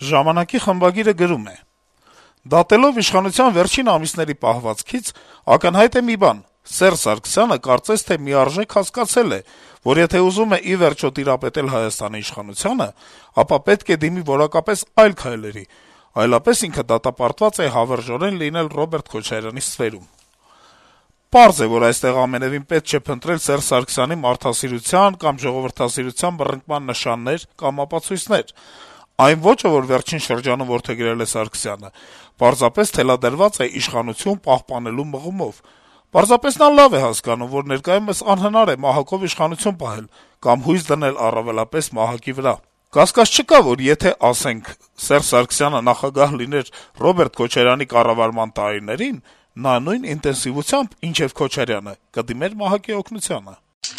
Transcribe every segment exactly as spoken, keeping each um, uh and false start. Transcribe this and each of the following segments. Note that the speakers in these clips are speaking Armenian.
Ժամանակի խմբագիրը գրում է. - «Դատելով իշխանության վերջին ամիսների պահվածքից, ակնհայտ է մի բան. Սերժ Սարգսյանը կարծես թե միարժեք հասկացել է, որ եթե ուզում է ի վերջո տիրապետել Հայաստանի իշխանությանը, ապա պետք է դիմի որակապես այլ քայլերի, այլապես ինքը դատապարտված է հավերժորեն լինել Ռոբերտ Քոչարյանի ստվերում։ Պարզ է, որ այստեղ ամենեւին պետք չէ փնտրել Սերժ Սարգսյանի մարդասիրության կամ ժողովրդասիրության բռնկման նշաններ կամ ապացույցներ։ Այն ոճը, որ վերջին շրջանում որդեգրել է Սարգսյանը, պարզապես թելադրված է իշխանություն պահպանելու մղումով։ Պարզապես նա լավ է հասկանում, որ ներկայումս անհնար է մահակով իշխանություն պահել կամ հույս դնել առավելապես մահակի վրա։ Կասկած չկա, որ եթե, ասենք, Սերժ Սարգսյանը նախագահ լիներ Ռոբերտ Քոչարյանի կառավարման տարիներին, նա նույն ինտենսիվությամբ, ինչեւ Քոչարյանը, կդիմեր մահակի օգնությանը»։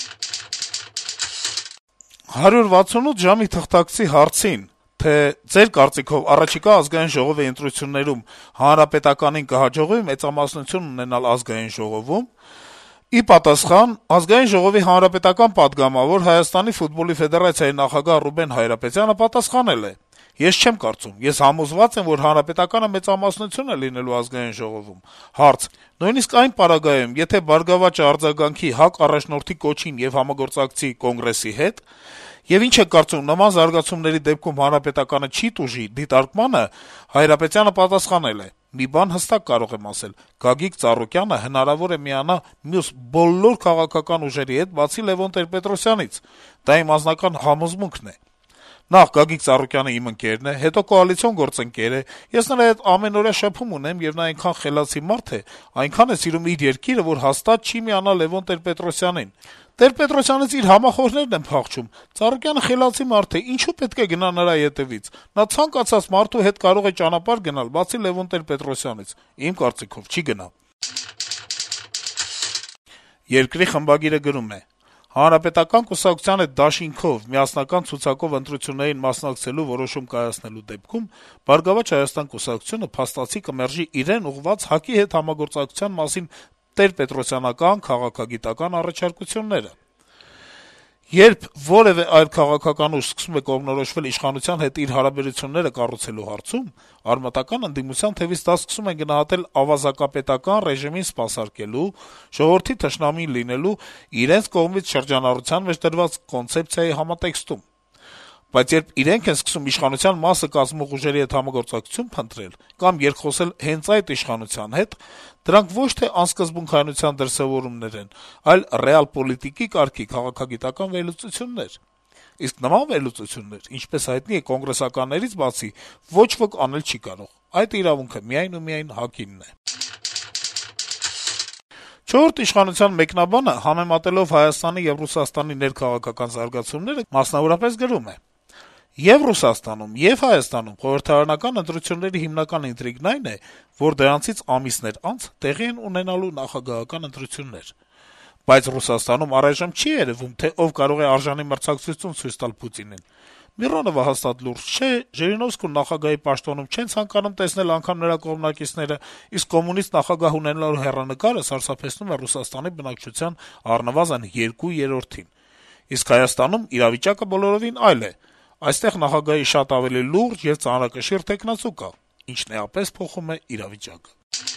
«հարյուր վաթսունութ ժամ»-ի թղթակցի հարցին, թե ձեր կարծիքով առաջիկա ազգային ժողովի ընտրություններում Հանրապետականին կհաջողվի մեծամասնություն ունենալ ազգային ժողովում, ի պատասխան Ազգային ժողովի հանրապետական պատգամավոր Հայաստանի ֆուտբոլի ֆեդերացիայի նախագահ Ռուբեն Հայրապետյանը պատասխանել է. - «Ես չեմ կարծում, ես համոզված եմ, որ Հանրապետականը մեծամասնություն է լինելու ազգային ժողովում»։ Հարց. - «Նույնիսկ այն պարագայում, եթե «Բարգավաճը» արձագանքի ՀԱԿ առաջնորդի կոչին եւ համագործակցի Կոնգրեսի հետ, եւ ինչ եք կարծում, նման զարգացումների դեպքում Հանրապետականը չի տուժի դիտարկմանը», Հայրապետյանը պատասխանել է. - «Մի բան հստակ կարող եմ ասել. Գագիկ Ծառուկյանը հնարավոր է միանա մյուս բոլոր քաղաքական ուժերի հետ, բացի Լեւոն Տեր-Պետրոսյանից: Դա իմ անձնական համոզմունքն է: Նախ, Գագիկ Ծառուկյանը իմ ընկերն է, հետո կոալիցիոն գործընկեր է, ես նրա հետ ամենօրյա շփում ունեմ, եւ նա այնքան խելացի մարդ է, այնքան է սիրում իր երկիրը, որ հաստատ չի միանա Լեւոն Տեր-Պետրոսյանին: Տեր-Պետրոսյանից իր համախոհներն են փախչում: Ծառուկյանը խելացի մարդ է, ինչու պետք է գնա նրա ետեւից: Նա ցանկացած մարդու հետ կարող է ճանապարհ գնալ, բացի Լեւոն Տեր-Պետրոսյանից: Իմ կարծիքով` չի գնա»: «Երկիր» թերթի խմբագիրը գրում է. - «Հանրապետական կուսակցության հետ դաշինքով, միասնական ցուցակով ընտրություններին մասնակցելու որոշում կայացնելու դեպքում «Բարգավաճ Հայաստան» կուսակցությունը փաստացի կմերժի իրեն ուղղված ՀԱԿ-ի հետ համագործակցության մասին տեր-պետրոսյանական քաղաքագիտական առաջարկությունները: Երբ որեւէ այլ քաղաքական ուժ սկսում է կողմնորոշվել իշխանության հետ իր հարաբերությունները կառուցելու հարցում, արմատական ընդդիմության թեւից դա սկսում են գնահատել ավազակապետական ռեժիմին սպասարկելու, ժողովրդի թշնամի լինելու, իրենց կողմից շրջանառության մեջ դրված կոնցեպցիայի համատեքստում: Բայց երբ իրենք են սկսում իշխանության մասը կազմող ուժերի հետ համագործակցություն փնտրել կամ երկխոսել հենց այդ իշխանության հետ, դրանք ոչ թե անսկզբունքայնության դրսեւորումներ են, այլ ռեալպոլիտիկի կարգի քաղաքագիտական վերլուծություններ: Իսկ նման վերլուծություններ, ինչպես հայտնի է, կոնգրեսականներից բացի ոչ ոք անել չի կարող: Այդ իրավունքը միայն ու միայն ՀԱԿ-ինն է»: «Չորրորդ ինքնիշխանության» մեկնաբանը, համեմատելով Հայաստանի եւ Ռուսաստանի ներքաղաքական զարգացումները, մասնավորապես գրում է. - «Ե'ւ Ռուսաստանում, ե'ւ Հայաստանում խորհրդարանական ընտրությունների հիմնական ինտրիգն այն է, որ դրանցից ամիսներ անց տեղի են ունենալու նախագահական ընտրություններ: Բայց Ռուսաստանում առայժմ չի երեւում, թե ով կարող է արժանի մրցակցություն ցույց տալ Պուտինին: Միռոնովը հաստատ լուրջ չէ, Ժիրինովսկուն նախագահի պաշտոնում չեն ցանկանում տեսնել անգամ նրա կողմնակիցները, իսկ կոմունիստ նախագահ ունենալու հեռանկարը սարսափեցնում է Ռուսաստանի բնակչության առնվազն երկու երրորդին: Իսկ Հայաստանում իրավիճակը բոլորովին այլ է: Այստեղ նախագահի շատ ավելի լուրջ եւ ծանրակշիռ թեկնածու կա, ինչն էապես փոխում է իրավիճակը»: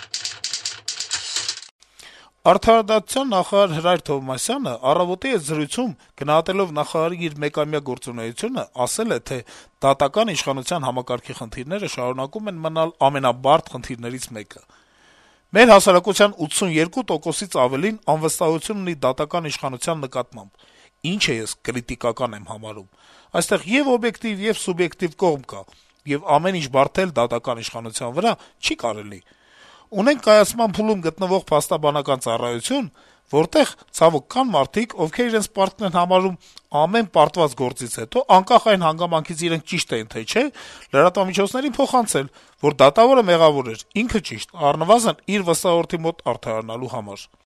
Արդարադատության նախարար Հրայր Թովմասյանը «Առավոտ»-ի հետ զրույցում, գնահատելով նախարարի իր մեկամյա գործունեությունը, ասել է, թե դատական իշխանության համակարգի խնդիրները շարունակում են մնալ ամենաբարդ խնդիրներից մեկը: «Մեր հասարակության ութսունեքու տոկոսից ավելին անվստահություն ունի դատական իշխանության նկատմամբ, ինչը ես կրիտիկական եմ համարում: Այստեղ ե'ւ օբյեկտիվ, ե'ւ սուբյեկտիվ կողմ կա, եւ ամեն ինչ բարդել դատական իշխանության վրա չի կարելի: Ունենք կայացման փուլում գտնվող փաստաբանական ծառայություն, որտեղ, ցավոք, կան մարդիկ, ովքեր իրենց պարտքն են համարում ամեն պարտված գործից հետո, անկախ այն հանգամանքից իրենք ճիշտ էին, թե չէ, լրատվամիջոցներին փոխանցել, որ դատավորը մեղավոր էր, ինքը՝ ճիշտ, առնվազն իր վստահորդի մոտ արդարանալու համար»: